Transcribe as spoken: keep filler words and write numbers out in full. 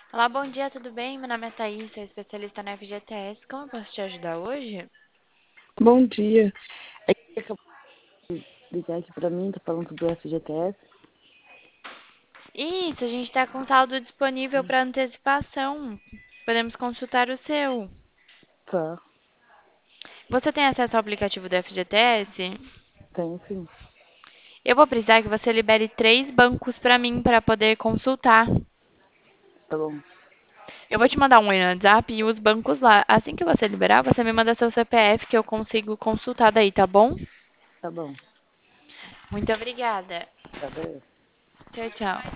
Olá, bom dia, tudo bem? Meu nome é Thaís, sou especialista na F G T S. Como eu posso te ajudar hoje? Bom dia. É que acabou de ligar aqui pra mim, tá falando do F G T S. Isso, a gente está com saldo disponível para antecipação. Podemos consultar o seu. Tá, Você tem acesso ao aplicativo do F G T S? tem sim. Eu vou precisar que você libere três bancos para mim para poder consultar. Tá bom, Eu vou te mandar um oi no WhatsApp e os bancos lá. Assim que você liberar, você me manda seu C P F que eu consigo consultar daí, tá bom? tá bom. Muito obrigada. Tá bem. Tchau, tchau.